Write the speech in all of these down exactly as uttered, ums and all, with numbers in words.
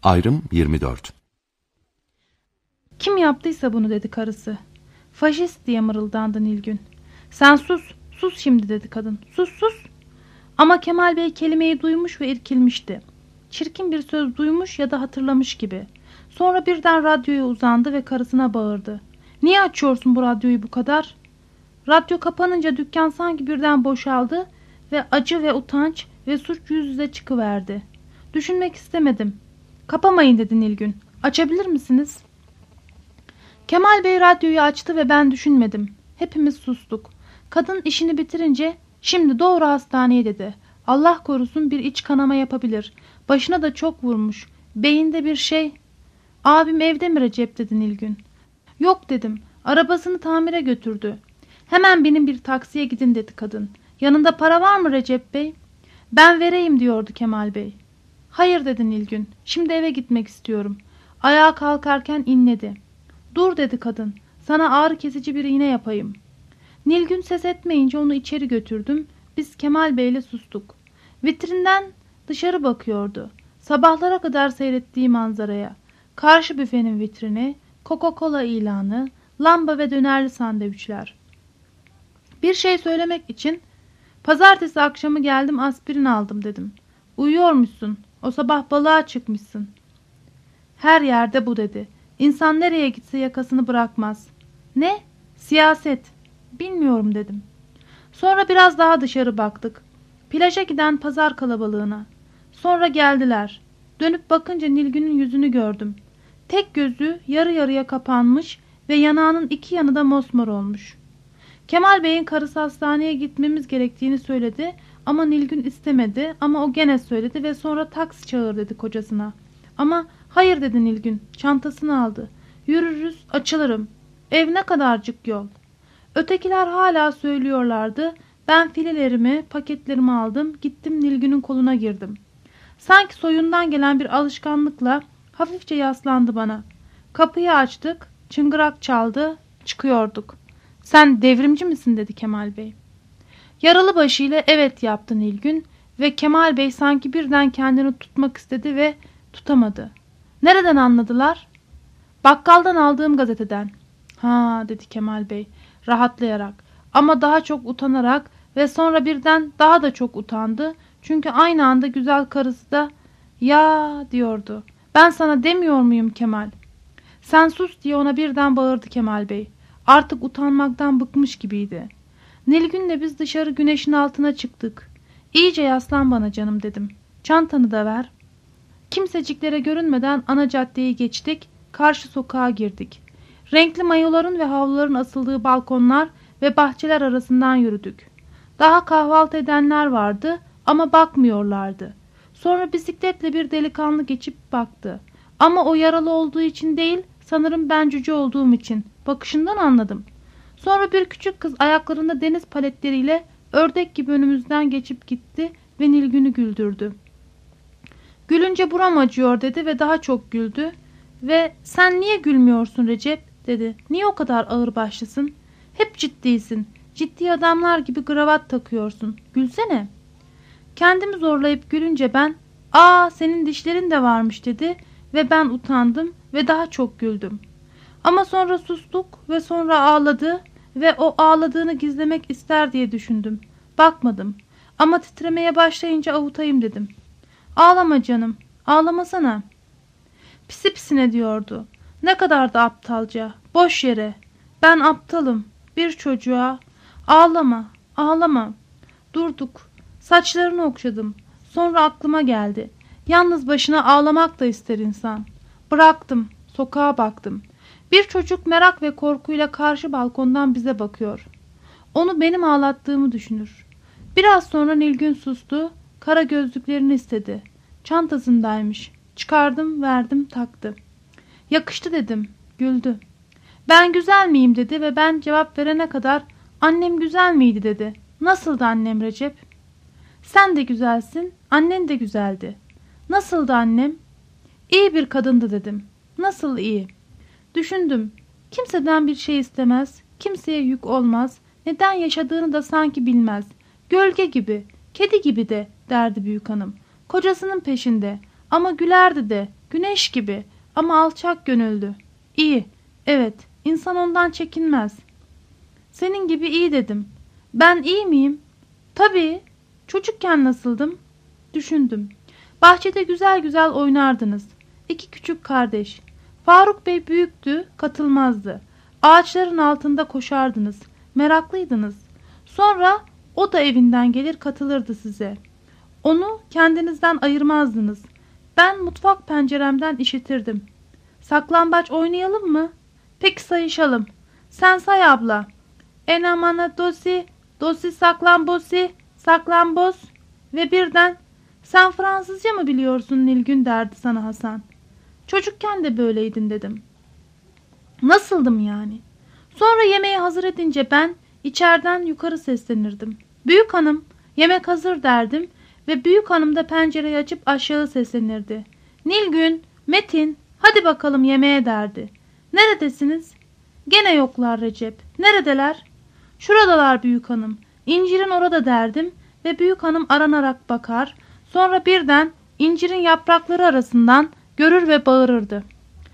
Ayrım yirmi dört. Kim yaptıysa bunu dedi karısı. Faşist diye mırıldandı Nilgün. Sen sus, sus şimdi dedi kadın. Sus sus. Ama Kemal Bey kelimeyi duymuş ve irkilmişti. Çirkin bir söz duymuş ya da hatırlamış gibi. Sonra birden radyoya uzandı ve karısına bağırdı. Niye açıyorsun bu radyoyu bu kadar? Radyo kapanınca dükkan sanki birden boşaldı ve acı ve utanç ve suç yüz yüze çıkıverdi. Düşünmek istemedim. Kapamayın dedi Nilgün. Açabilir misiniz? Kemal Bey radyoyu açtı ve ben düşünmedim. Hepimiz sustuk. Kadın işini bitirince şimdi doğru hastaneye dedi. Allah korusun bir iç kanama yapabilir. Başına da çok vurmuş. Beyinde bir şey. Abim evde mi Recep dedi Nilgün. Yok dedim. Arabasını tamire götürdü. Hemen benim bir taksiye gidin dedi kadın. Yanında para var mı Recep Bey? Ben vereyim diyordu Kemal Bey. Hayır dedi Nilgün. Şimdi eve gitmek istiyorum. Ayağa kalkarken inledi. Dur dedi kadın. Sana ağrı kesici bir iğne yapayım. Nilgün ses etmeyince onu içeri götürdüm. Biz Kemal Bey'le sustuk. Vitrinden dışarı bakıyordu. Sabahlara kadar seyrettiği manzaraya. Karşı büfenin vitrini, Coca-Cola ilanı, lamba ve dönerli sandviçler. Bir şey söylemek için pazartesi akşamı geldim aspirin aldım dedim. Uyuyormuşsun. O sabah balığa çıkmışsın. Her yerde bu dedi. İnsan nereye gitse yakasını bırakmaz. Ne? Siyaset. Bilmiyorum dedim. Sonra biraz daha dışarı baktık. Plaja giden pazar kalabalığına. Sonra geldiler. Dönüp bakınca Nilgün'ün yüzünü gördüm. Tek gözü yarı yarıya kapanmış ve yanağının iki yanı da mosmor olmuş. Kemal Bey'in karısı hastaneye gitmemiz gerektiğini söyledi ama Nilgün istemedi ama o gene söyledi ve sonra taksi çağır dedi kocasına. Ama hayır dedi Nilgün, çantasını aldı. Yürürüz, açılırım. Ev ne kadarcık yol. Ötekiler hala söylüyorlardı. Ben filelerimi, paketlerimi aldım, gittim Nilgün'ün koluna girdim. Sanki soyundan gelen bir alışkanlıkla hafifçe yaslandı bana. Kapıyı açtık, çıngırak çaldı, çıkıyorduk. Sen devrimci misin dedi Kemal Bey. Yaralı başıyla evet yaptı Nilgün ve Kemal Bey sanki birden kendini tutmak istedi ve tutamadı. Nereden anladılar? Bakkaldan aldığım gazeteden. Ha dedi Kemal Bey rahatlayarak ama daha çok utanarak ve sonra birden daha da çok utandı. Çünkü aynı anda güzel karısı da ya diyordu. Ben sana demiyor muyum Kemal? Sen sus diye ona birden bağırdı Kemal Bey. Artık utanmaktan bıkmış gibiydi. Nilgün'le biz dışarı güneşin altına çıktık. İyice yaslan bana canım dedim. Çantanı da ver. Kimseciklere görünmeden ana caddeyi geçtik. Karşı sokağa girdik. Renkli mayoların ve havluların asıldığı balkonlar ve bahçeler arasından yürüdük. Daha kahvaltı edenler vardı ama bakmıyorlardı. Sonra bisikletle bir delikanlı geçip baktı. Ama o yaralı olduğu için değil, sanırım ben cüce olduğum için. Bakışından anladım. Sonra bir küçük kız ayaklarında deniz paletleriyle ördek gibi önümüzden geçip gitti ve Nilgün'ü güldürdü. Gülünce buram acıyor dedi ve daha çok güldü. Ve sen niye gülmüyorsun Recep dedi. Niye o kadar ağırbaşlısın? Hep ciddisin. Ciddi adamlar gibi kravat takıyorsun. Gülsene. Kendimi zorlayıp gülünce ben ''Aa senin dişlerin de varmış'' dedi ve ben utandım ve daha çok güldüm. Ama sonra sustuk ve sonra ağladı ve o ağladığını gizlemek ister diye düşündüm. Bakmadım ama titremeye başlayınca avutayım dedim. ''Ağlama canım, ağlamasana.'' Pisi pisine diyordu. Ne kadar da aptalca, boş yere. Ben aptalım, bir çocuğa. Ağlama, ağlama. Durduk. Saçlarını okşadım. Sonra aklıma geldi. Yalnız başına ağlamak da ister insan. Bıraktım, sokağa baktım. Bir çocuk merak ve korkuyla karşı balkondan bize bakıyor. Onu benim ağlattığımı düşünür. Biraz sonra Nilgün sustu, kara gözlüklerini istedi. Çantasındaymış. Çıkardım, verdim, taktı. Yakıştı dedim, güldü. Ben güzel miyim dedi ve ben cevap verene kadar annem güzel miydi dedi. Nasıldı annem Recep? Sen de güzelsin, annen de güzeldi. Nasıldı annem? İyi bir kadındı dedim. Nasıl iyi? Düşündüm. Kimseden bir şey istemez, kimseye yük olmaz, neden yaşadığını da sanki bilmez. Gölge gibi, kedi gibi de derdi büyük hanım. Kocasının peşinde ama gülerdi de Güneş gibi ama alçak gönüllü. İyi, evet, insan ondan çekinmez. Senin gibi iyi dedim. Ben iyi miyim? Tabii. Çocukken nasıldım? Düşündüm. Bahçede güzel güzel oynardınız. İki küçük kardeş. Faruk Bey büyüktü, katılmazdı. Ağaçların altında koşardınız. Meraklıydınız. Sonra o da evinden gelir katılırdı size. Onu kendinizden ayırmazdınız. Ben mutfak penceremden işitirdim. Saklambaç oynayalım mı? Peki sayışalım. Sen say abla. Enamana dosi, dosi saklambosi, saklamboz. Ve birden sen Fransızca mı biliyorsun Nilgün derdi sana Hasan. Çocukken de böyleydin dedim. Nasıldım yani? Sonra yemeği hazır edince ben içeriden yukarı seslenirdim. Büyük hanım, yemek hazır derdim ve büyük hanım da pencereyi açıp aşağı seslenirdi. Nilgün, Metin, hadi bakalım yemeğe derdi. Neredesiniz? Gene yoklar Recep. Neredeler? Şuradalar büyük hanım. İncirin orada derdim ve büyük hanım aranarak bakar. Sonra birden incirin yaprakları arasından görür ve bağırırdı.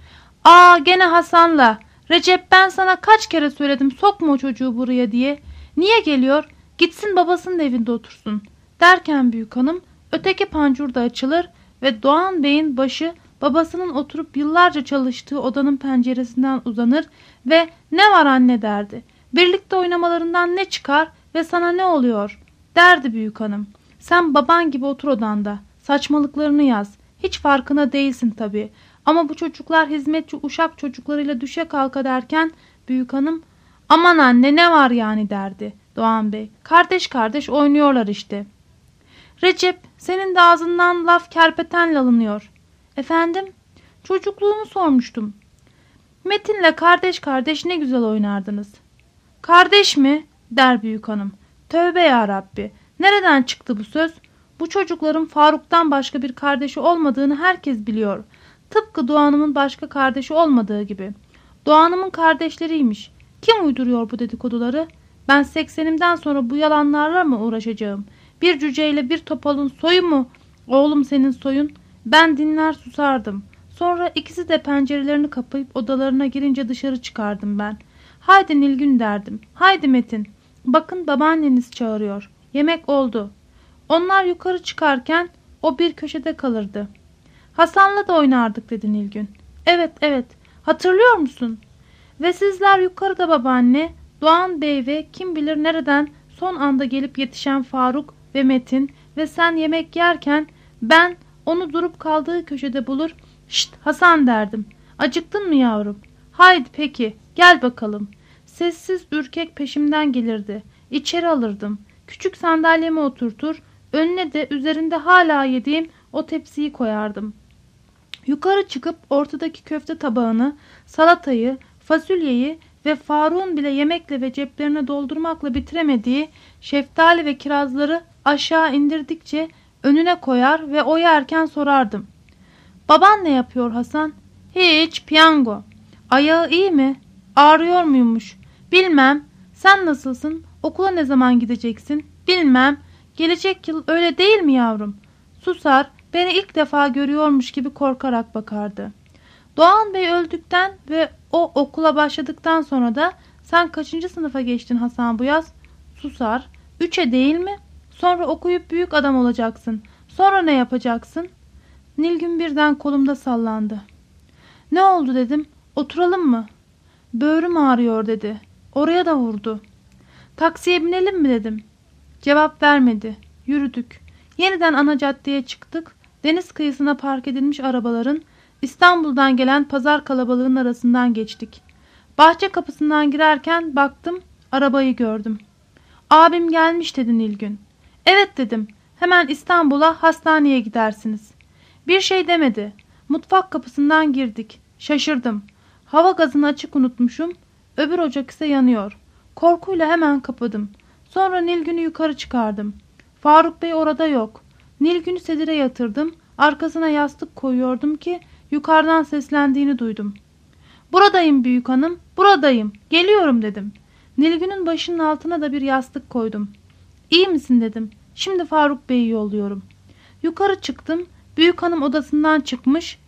Aa gene Hasan'la. Recep ben sana kaç kere söyledim sokma o çocuğu buraya diye. Niye geliyor? Gitsin babasının evinde otursun. Derken büyük hanım öteki pancur da açılır ve Doğan Bey'in başı babasının oturup yıllarca çalıştığı odanın penceresinden uzanır ve ne var anne derdi. Birlikte oynamalarından ne çıkar ve sana ne oluyor derdi büyük hanım. Sen baban gibi otur odanda. Saçmalıklarını yaz. Hiç farkına değilsin tabii. Ama bu çocuklar hizmetçi uşak çocuklarıyla düşe kalka derken büyük hanım aman anne ne var yani derdi Doğan Bey. Kardeş kardeş oynuyorlar işte. Recep senin de ağzından laf kerpetenle alınıyor. Efendim? Çocukluğumu sormuştum. Metin'le kardeş kardeş ne güzel oynardınız. Kardeş mi? Der büyük hanım. Tövbe ya Rabbi. Nereden çıktı bu söz? Bu çocukların Faruk'tan başka bir kardeşi olmadığını herkes biliyor. Tıpkı Doğan'ımın başka kardeşi olmadığı gibi. Doğan'ımın kardeşleriymiş. Kim uyduruyor bu dedikoduları? Ben seksenimden sonra bu yalanlarla mı uğraşacağım? Bir cüceyle bir topalın soyu mu? Oğlum senin soyun. Ben dinler susardım. Sonra ikisi de pencerelerini kapayıp odalarına girince dışarı çıkardım ben. Haydi Nilgün derdim. Haydi Metin. Bakın babaanneniz çağırıyor. Yemek oldu. Onlar yukarı çıkarken o bir köşede kalırdı. Hasan'la da oynardık dedi Nilgün. Evet evet hatırlıyor musun? Ve sizler yukarıda babaanne, Doğan Bey ve kim bilir nereden son anda gelip yetişen Faruk ve Metin ve sen yemek yerken ben onu durup kaldığı köşede bulur. Şşt Hasan derdim. Acıktın mı yavrum? Haydi peki gel bakalım. Sessiz ürkek peşimden gelirdi. İçeri alırdım. Küçük sandalyeme oturtur. Önüne de üzerinde hala yediğim o tepsiyi koyardım. Yukarı çıkıp ortadaki köfte tabağını, salatayı, fasulyeyi ve Faruk'un bile yemekle ve ceplerine doldurmakla bitiremediği şeftali ve kirazları aşağı indirdikçe önüne koyar ve o yerken sorardım. Baban ne yapıyor Hasan? Hiç, piyango. Ayağı iyi mi? Ağrıyor muymuş? Bilmem. Sen nasılsın? Okula ne zaman gideceksin? Bilmem. Gelecek yıl öyle değil mi yavrum? Susar, beni ilk defa görüyormuş gibi korkarak bakardı. Doğan Bey öldükten ve o okula başladıktan sonra da sen kaçıncı sınıfa geçtin Hasan bu yaz? Susar, üçe değil mi? Sonra okuyup büyük adam olacaksın. Sonra ne yapacaksın? Nilgün birden kolumda sallandı. Ne oldu dedim. Oturalım mı? Böğrüm ağrıyor dedi. Oraya da vurdu. Taksiye binelim mi dedim. Cevap vermedi. Yürüdük. Yeniden ana caddeye çıktık. Deniz kıyısına park edilmiş arabaların İstanbul'dan gelen pazar kalabalığının arasından geçtik. Bahçe kapısından girerken baktım, arabayı gördüm. Abim gelmiş dedi Nilgün. Evet dedim. Hemen İstanbul'a hastaneye gidersiniz. Bir şey demedi. Mutfak kapısından girdik. Şaşırdım. Hava gazını açık unutmuşum. Öbür ocak ise yanıyor. Korkuyla hemen kapadım. Sonra Nilgün'ü yukarı çıkardım. Faruk Bey orada yok. Nilgün'ü sedire yatırdım. Arkasına yastık koyuyordum ki yukarıdan seslendiğini duydum. Buradayım büyük hanım, buradayım. Geliyorum dedim. Nilgün'ün başının altına da bir yastık koydum. İyi misin dedim. Şimdi Faruk Bey'i yolluyorum. Yukarı çıktım. Büyük hanım odasından çıkmış.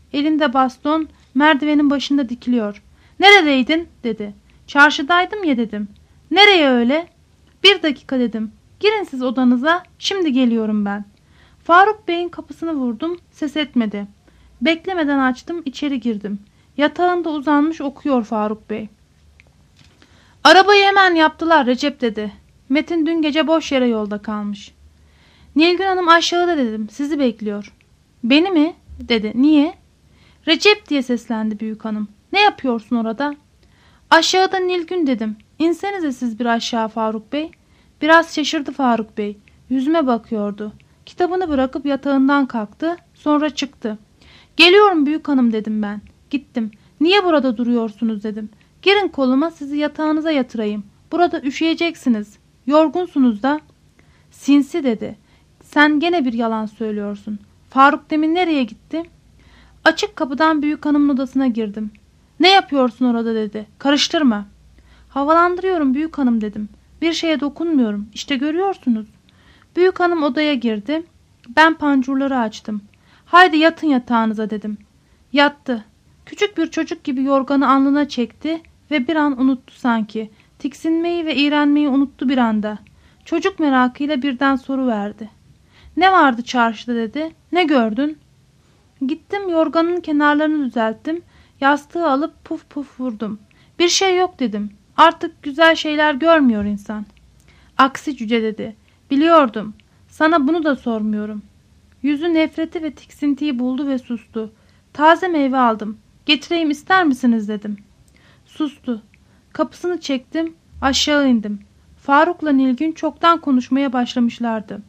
elinde baston, merdivenin başında dikiliyor. Neredeydin dedi. Çarşıdaydım ya dedim. Nereye öyle? Bir dakika dedim. Girin siz odanıza, şimdi geliyorum ben. Faruk Bey'in kapısını vurdum, ses etmedi. Beklemeden açtım, içeri girdim. Yatağında uzanmış okuyor Faruk Bey. Arabayı hemen yaptılar Recep dedi. Metin dün gece boş yere yolda kalmış. Nilgün Hanım aşağıda dedim, sizi bekliyor. Beni mi? Dedi. Niye? Recep diye seslendi büyük hanım. Ne yapıyorsun orada? Aşağıda Nilgün dedim. İnsenize siz bir aşağı Faruk Bey. Biraz şaşırdı Faruk Bey. Yüzüme bakıyordu. Kitabını bırakıp yatağından kalktı. Sonra çıktı. Geliyorum büyük hanım dedim ben. Gittim. Niye burada duruyorsunuz dedim. Girin koluma, sizi yatağınıza yatırayım. Burada üşüyeceksiniz. Yorgunsunuz da. Sinsi dedi. Sen gene bir yalan söylüyorsun. Faruk demin nereye gitti? Açık kapıdan büyük hanımın odasına girdim. Ne yapıyorsun orada dedi. Karıştırma. Havalandırıyorum büyük hanım dedim. Bir şeye dokunmuyorum. İşte görüyorsunuz. Büyük hanım odaya girdi. Ben pancurları açtım. Haydi yatın yatağınıza dedim. Yattı. Küçük bir çocuk gibi yorganı alnına çekti ve bir an unuttu sanki. Tiksinmeyi ve iğrenmeyi unuttu bir anda. Çocuk merakıyla birden soru verdi. Ne vardı çarşıda dedi. Ne gördün? Gittim yorganın kenarlarını düzelttim. Yastığı alıp puf puf vurdum. Bir şey yok dedim. Artık güzel şeyler görmüyor insan. Aksi cüce dedi. Biliyordum. Sana bunu da sormuyorum. Yüzü nefreti ve tiksintiyi buldu ve sustu. Taze meyve aldım. Getireyim ister misiniz dedim. Sustu. Kapısını çektim. Aşağı indim. Faruk'la Nilgün çoktan konuşmaya başlamışlardı.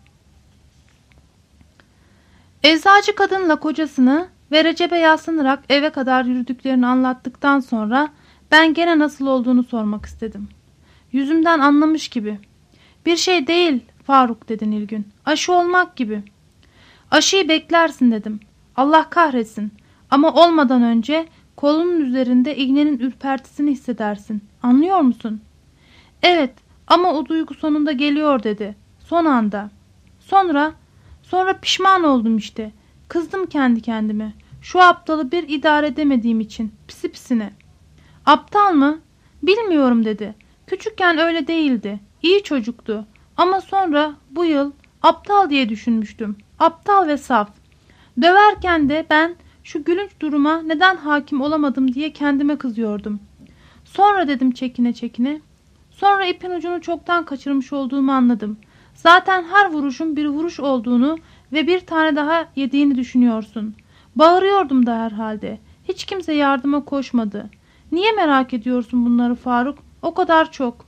Eczacı kadınla kocasını ve Recep'e yaslanarak eve kadar yürüdüklerini anlattıktan sonra ben gene nasıl olduğunu sormak istedim. Yüzümden anlamış gibi. Bir şey değil Faruk dedi Nilgün. Aşı olmak gibi. Aşıyı beklersin dedim. Allah kahretsin. Ama olmadan önce kolunun üzerinde iğnenin ürpertisini hissedersin. Anlıyor musun? Evet ama o duygu sonunda geliyor dedi. Son anda. Sonra, sonra pişman oldum işte. Kızdım kendi kendime. Şu aptalı bir idare edemediğim için. Pisi pisine. Aptal mı? Bilmiyorum dedi. Küçükken öyle değildi. İyi çocuktu. Ama sonra bu yıl aptal diye düşünmüştüm. Aptal ve saf. Döverken de ben şu gülünç duruma neden hakim olamadım diye kendime kızıyordum. Sonra dedim çekine çekine. Sonra ipin ucunu çoktan kaçırmış olduğumu anladım. Zaten her vuruşun bir vuruş olduğunu ve bir tane daha yediğini düşünüyorsun. Bağırıyordum da herhalde. Hiç kimse yardıma koşmadı. Niye merak ediyorsun bunları Faruk? O kadar çok.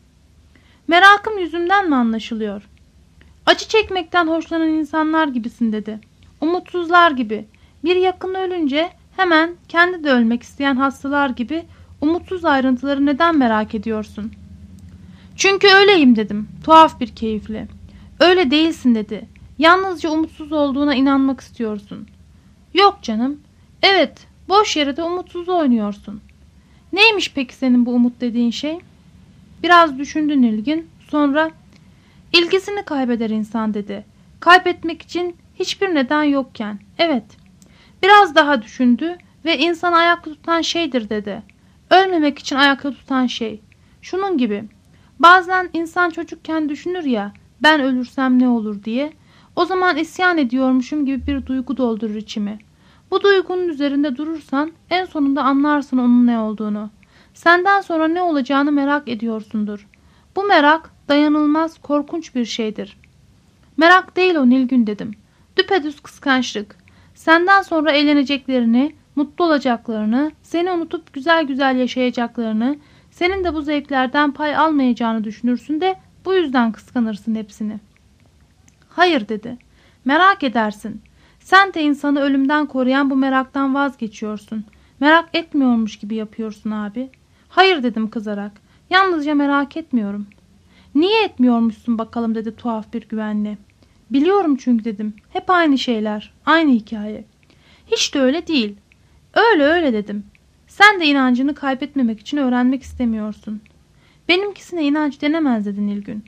Merakım yüzümden mi anlaşılıyor? Acı çekmekten hoşlanan insanlar gibisin dedi. Umutsuzlar gibi. Bir yakını ölünce hemen kendi de ölmek isteyen hastalar gibi umutsuz ayrıntıları neden merak ediyorsun? Çünkü öyleyim dedim. Tuhaf bir keyifle. Öyle değilsin dedi. Yalnızca umutsuz olduğuna inanmak istiyorsun. Yok canım. Evet, boş yere de umutsuz oynuyorsun. Neymiş peki senin bu umut dediğin şey? Biraz düşündü Nilgün. Sonra ilgisini kaybeder insan dedi. Kaybetmek için hiçbir neden yokken. Evet. Biraz daha düşündü ve insanı ayakta tutan şeydir dedi. Ölmemek için ayakta tutan şey. Şunun gibi. Bazen insan çocukken düşünür ya, ben ölürsem ne olur diye. O zaman isyan ediyormuşum gibi bir duygu doldurur içimi. Bu duygunun üzerinde durursan en sonunda anlarsın onun ne olduğunu. Senden sonra ne olacağını merak ediyorsundur. Bu merak dayanılmaz, korkunç bir şeydir. Merak değil o Nilgün dedim. Düpedüz kıskançlık. Senden sonra eğleneceklerini, mutlu olacaklarını, seni unutup güzel güzel yaşayacaklarını, senin de bu zevklerden pay almayacağını düşünürsün de bu yüzden kıskanırsın hepsini. Hayır dedi. Merak edersin. Sen de insanı ölümden koruyan bu meraktan vazgeçiyorsun. Merak etmiyormuş gibi yapıyorsun abi. Hayır dedim kızarak. Yalnızca merak etmiyorum. Niye etmiyormuşsun bakalım dedi tuhaf bir güvenle. Biliyorum çünkü dedim. Hep aynı şeyler. Aynı hikaye. Hiç de öyle değil. Öyle öyle dedim. Sen de inancını kaybetmemek için öğrenmek istemiyorsun. Benimkisine inanç denemez dedi Nilgün.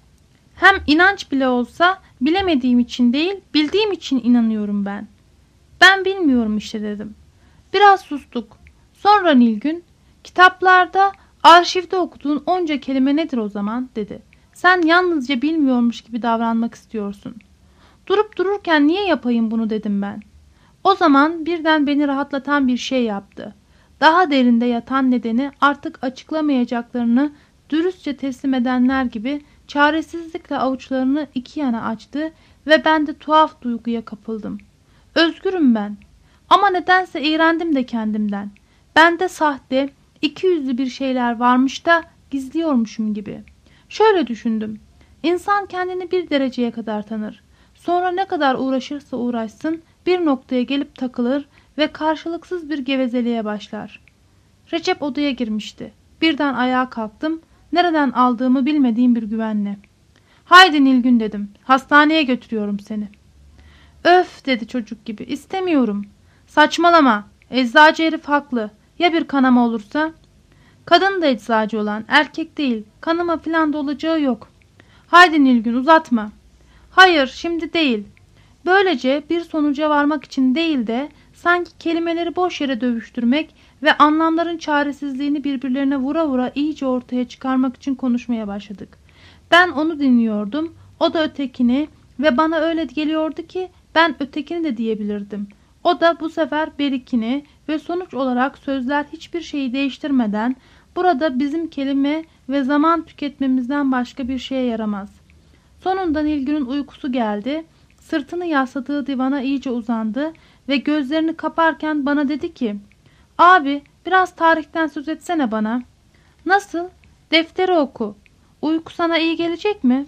Hem inanç bile olsa bilemediğim için değil, bildiğim için inanıyorum ben. Ben bilmiyorum işte dedim. Biraz sustuk. Sonra Nilgün, kitaplarda, arşivde okuduğun onca kelime nedir o zaman dedi. Sen yalnızca bilmiyormuş gibi davranmak istiyorsun. Durup dururken niye yapayım bunu dedim ben. O zaman birden beni rahatlatan bir şey yaptı. Daha derinde yatan nedeni artık açıklamayacaklarını dürüstçe teslim edenler gibi çaresizlikle avuçlarını iki yana açtı ve ben de tuhaf duyguya kapıldım. Özgürüm ben. Ama nedense iğrendim de kendimden. Bende sahte, iki yüzlü bir şeyler varmış da gizliyormuşum gibi. Şöyle düşündüm. İnsan kendini bir dereceye kadar tanır. Sonra ne kadar uğraşırsa uğraşsın bir noktaya gelip takılır ve karşılıksız bir gevezeliğe başlar. Recep odaya girmişti. Birden ayağa kalktım. Nereden aldığımı bilmediğim bir güvenle. Haydi Nilgün dedim. Hastaneye götürüyorum seni. Öf dedi çocuk gibi. İstemiyorum. Saçmalama. Eczacı herif haklı. Ya bir kanama olursa? Kadın da eczacı olan, erkek değil. Kanama filan da olacağı yok. Haydi Nilgün uzatma. Hayır şimdi değil. Böylece bir sonuca varmak için değil de sanki kelimeleri boş yere dövüştürmek ve anlamların çaresizliğini birbirlerine vura vura iyice ortaya çıkarmak için konuşmaya başladık. Ben onu dinliyordum, o da ötekini ve bana öyle geliyordu ki ben ötekini de diyebilirdim. O da bu sefer berikini ve sonuç olarak sözler hiçbir şeyi değiştirmeden burada bizim kelime ve zaman tüketmemizden başka bir şeye yaramaz. Sonunda Nilgün'ün uykusu geldi. Sırtını yasladığı divana iyice uzandı ve gözlerini kaparken bana dedi ki "Abi biraz tarihten söz etsene bana." "Nasıl? Defteri oku. Uyku sana iyi gelecek mi?"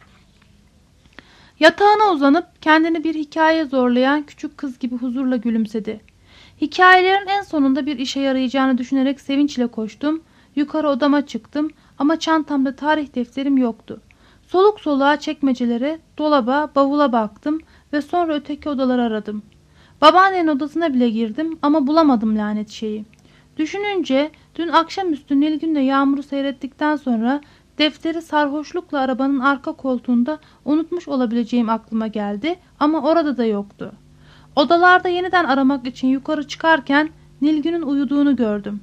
Yatağına uzanıp kendini bir hikaye zorlayan küçük kız gibi huzurla gülümsedi. Hikayelerin en sonunda bir işe yarayacağını düşünerek sevinçle koştum. Yukarı odama çıktım ama çantamda tarih defterim yoktu. Soluk soluğa çekmecelere, dolaba, bavula baktım ve sonra öteki odaları aradım. Babaannenin odasına bile girdim ama bulamadım lanet şeyi. Düşününce dün akşamüstü Nilgün'le Yağmur'u seyrettikten sonra defteri sarhoşlukla arabanın arka koltuğunda unutmuş olabileceğim aklıma geldi ama orada da yoktu. Odalarda yeniden aramak için yukarı çıkarken Nilgün'ün uyuduğunu gördüm.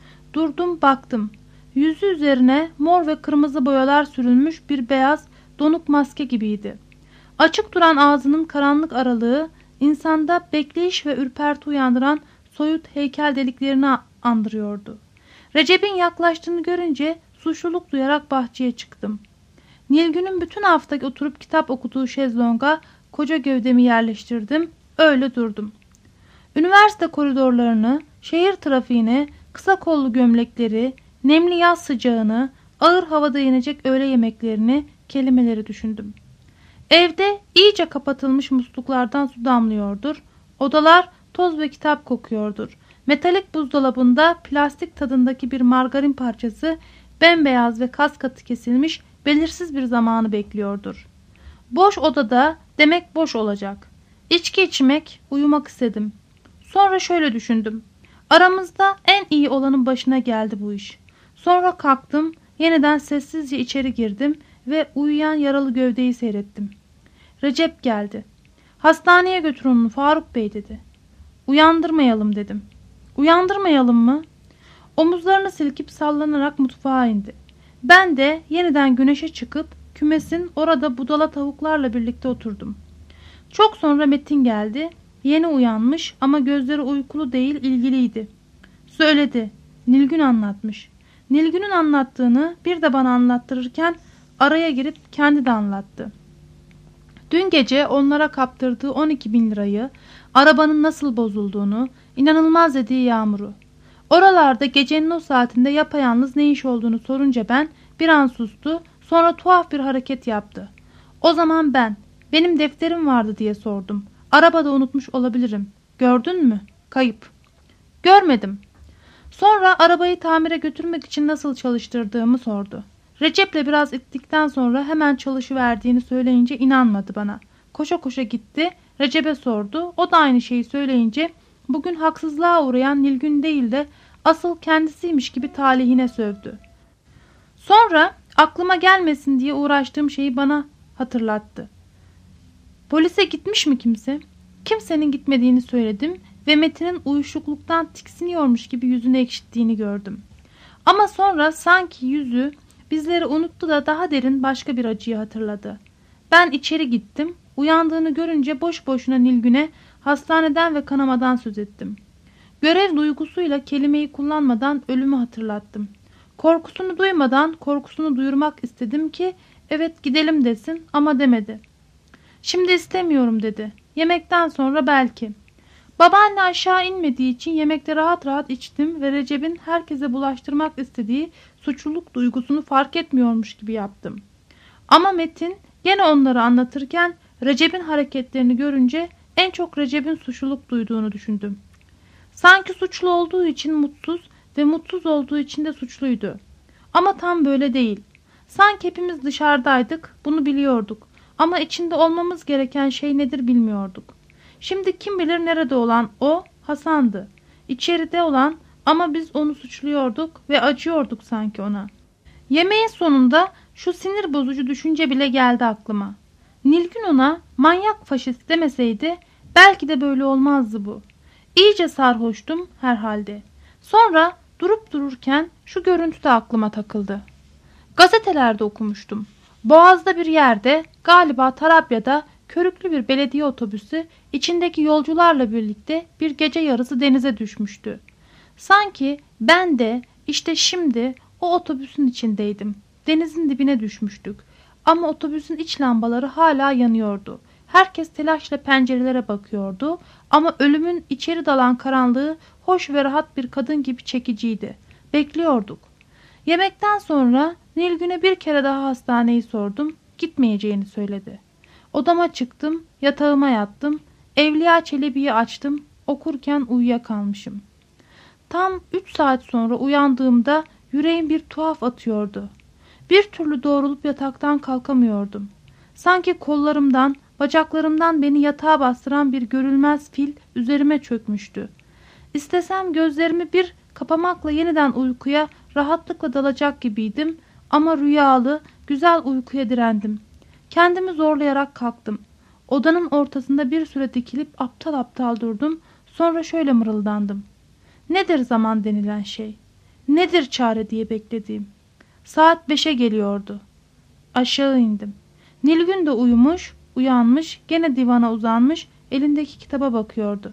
Durdum baktım. Yüzü üzerine mor ve kırmızı boyalar sürülmüş bir beyaz donuk maske gibiydi. Açık duran ağzının karanlık aralığı insanda bekleyiş ve ürperti uyandıran soyut heykel deliklerini andırıyordu. Recep'in yaklaştığını görünce suçluluk duyarak bahçeye çıktım. Nilgün'ün bütün hafta oturup kitap okuduğu şezlonga koca gövdemi yerleştirdim. Öyle durdum. Üniversite koridorlarını, şehir trafiğini, kısa kollu gömlekleri, nemli yaz sıcağını, ağır havada yenecek öğle yemeklerini, kelimeleri düşündüm. Evde iyice kapatılmış musluklardan su damlıyordur. Odalar toz ve kitap kokuyordur. Metalik buzdolabında plastik tadındaki bir margarin parçası bembeyaz ve kas katı kesilmiş belirsiz bir zamanı bekliyordur. Boş odada demek boş olacak. İçki içmek, uyumak istedim. Sonra şöyle düşündüm. Aramızda en iyi olanın başına geldi bu iş. Sonra kalktım, yeniden sessizce içeri girdim ve uyuyan yaralı gövdeyi seyrettim. Recep geldi. "Hastaneye götür onu Faruk Bey" dedi. "Uyandırmayalım" dedim. "Uyandırmayalım mı?" Omuzlarını silkip sallanarak mutfağa indi. Ben de yeniden güneşe çıkıp kümesin orada budala tavuklarla birlikte oturdum. Çok sonra Metin geldi. Yeni uyanmış ama gözleri uykulu değil, ilgiliydi. Söyledi. Nilgün anlatmış. Nilgün'ün anlattığını bir de bana anlattırırken araya girip kendi de anlattı. Dün gece onlara kaptırdığı on iki bin lirayı, arabanın nasıl bozulduğunu, inanılmaz dediği Yağmur'u. Oralarda gecenin o saatinde yapayalnız ne iş olduğunu sorunca ben bir an sustu, sonra tuhaf bir hareket yaptı. O zaman ben, "Benim defterim vardı" diye sordum. "Arabada unutmuş olabilirim. Gördün mü? Kayıp." "Görmedim." Sonra arabayı tamire götürmek için nasıl çalıştırdığımı sordu. Recep'le biraz ittikten sonra hemen çalışıverdiğini söyleyince inanmadı bana. Koşa koşa gitti, Recep'e sordu. O da aynı şeyi söyleyince bugün haksızlığa uğrayan Nilgün değil de asıl kendisiymiş gibi talihine sövdü. Sonra aklıma gelmesin diye uğraştığım şeyi bana hatırlattı. "Polise gitmiş mi kimse?" Kimsenin gitmediğini söyledim ve Metin'in uyuşukluktan tiksiniyormuş gibi yüzünü ekşittiğini gördüm. Ama sonra sanki yüzü bizleri unuttu da daha derin başka bir acıyı hatırladı. Ben içeri gittim. Uyandığını görünce boş boşuna Nilgün'e hastaneden ve kanamadan söz ettim. Görev duygusuyla kelimeyi kullanmadan ölümü hatırlattım. Korkusunu duymadan korkusunu duyurmak istedim ki evet gidelim desin ama demedi. Şimdi istemiyorum dedi. Yemekten sonra belki. Babaanne aşağı inmediği için yemekte rahat rahat içtim ve Recep'in herkese bulaştırmak istediği suçluluk duygusunu fark etmiyormuş gibi yaptım. Ama Metin gene onları anlatırken Recep'in hareketlerini görünce en çok Recep'in suçluluk duyduğunu düşündüm. Sanki suçlu olduğu için mutsuz ve mutsuz olduğu için de suçluydu. Ama tam böyle değil. Sanki hepimiz dışarıdaydık, bunu biliyorduk. Ama içinde olmamız gereken şey nedir bilmiyorduk. Şimdi kim bilir nerede olan o Hasan'dı. İçeride olan ama biz onu suçluyorduk ve acıyorduk sanki ona. Yemeğin sonunda şu sinir bozucu düşünce bile geldi aklıma. Nilgün ona manyak faşist demeseydi belki de böyle olmazdı bu. İyice sarhoştum herhalde. Sonra durup dururken şu görüntü de aklıma takıldı. Gazetelerde okumuştum. Boğaz'da bir yerde galiba Tarabya'da körüklü bir belediye otobüsü içindeki yolcularla birlikte bir gece yarısı denize düşmüştü. Sanki ben de işte şimdi o otobüsün içindeydim. Denizin dibine düşmüştük. Ama otobüsün iç lambaları hala yanıyordu. Herkes telaşla pencerelere bakıyordu ama ölümün içeri dalan karanlığı hoş ve rahat bir kadın gibi çekiciydi. Bekliyorduk. Yemekten sonra Nilgün'e bir kere daha hastaneyi sordum. Gitmeyeceğini söyledi. Odama çıktım, yatağıma yattım. Evliya Çelebi'yi açtım. Okurken uyuyakalmışım. Tam üç saat sonra uyandığımda yüreğim bir tuhaf atıyordu. Bir türlü doğrulup yataktan kalkamıyordum. Sanki kollarımdan, bacaklarımdan beni yatağa bastıran bir görülmez fil üzerime çökmüştü. İstesem gözlerimi bir kapamakla yeniden uykuya rahatlıkla dalacak gibiydim ama rüyalı, güzel uykuya direndim. Kendimi zorlayarak kalktım. Odanın ortasında bir süre dikilip aptal aptal durdum. Sonra şöyle mırıldandım. Nedir zaman denilen şey? Nedir çare diye beklediğim? Saat beşe geliyordu. Aşağı indim. Nilgün de uyumuş, uyanmış, gene divana uzanmış, elindeki kitaba bakıyordu.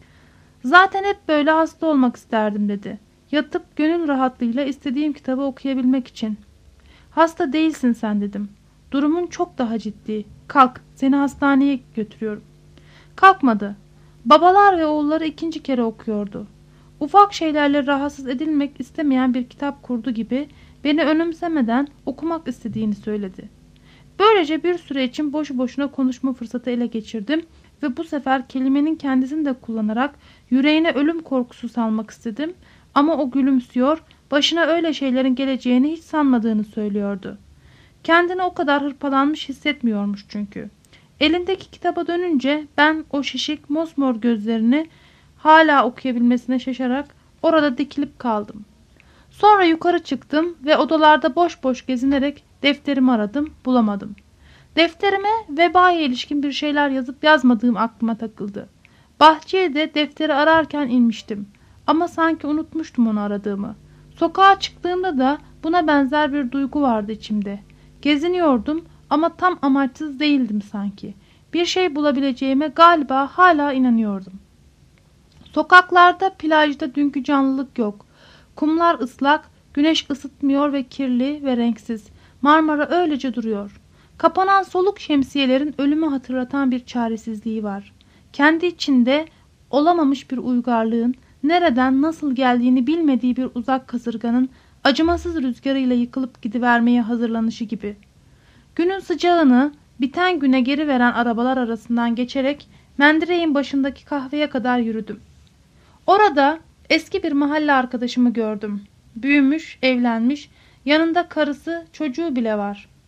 Zaten hep böyle hasta olmak isterdim dedi. Yatıp gönül rahatlığıyla istediğim kitabı okuyabilmek için. Hasta değilsin sen dedim. Durumun çok daha ciddi. Kalk, seni hastaneye götürüyorum. Kalkmadı. Babalar ve oğulları ikinci kere okuyordu. Ufak şeylerle rahatsız edilmek istemeyen bir kitap kurdu gibi beni önümsemeden okumak istediğini söyledi. Böylece bir süre için boşu boşuna konuşma fırsatı ele geçirdim ve bu sefer kelimenin kendisini de kullanarak yüreğine ölüm korkusu salmak istedim ama o gülümsüyor, başına öyle şeylerin geleceğini hiç sanmadığını söylüyordu. Kendini o kadar hırpalanmış hissetmiyormuş çünkü. Elindeki kitaba dönünce ben o şişik mosmor gözlerini hala okuyabilmesine şaşarak orada dikilip kaldım. Sonra yukarı çıktım ve odalarda boş boş gezinerek defterimi aradım, bulamadım. Defterime vebaya ilişkin bir şeyler yazıp yazmadığım aklıma takıldı. Bahçeye de defteri ararken inmiştim. Ama sanki unutmuştum onu aradığımı. Sokağa çıktığımda da buna benzer bir duygu vardı içimde. Geziniyordum ama tam amaçsız değildim sanki. Bir şey bulabileceğime galiba hala inanıyordum. Sokaklarda, plajda dünkü canlılık yok. Kumlar ıslak, güneş ısıtmıyor ve kirli ve renksiz. Marmara öylece duruyor. Kapanan soluk şemsiyelerin ölümü hatırlatan bir çaresizliği var. Kendi içinde olamamış bir uygarlığın, nereden nasıl geldiğini bilmediği bir uzak kasırganın acımasız rüzgarıyla yıkılıp gidivermeye hazırlanışı gibi. Günün sıcağını biten güne geri veren arabalar arasından geçerek Mendireğin başındaki kahveye kadar yürüdüm. Orada eski bir mahalle arkadaşımı gördüm. Büyümüş, evlenmiş, yanında karısı, çocuğu bile var.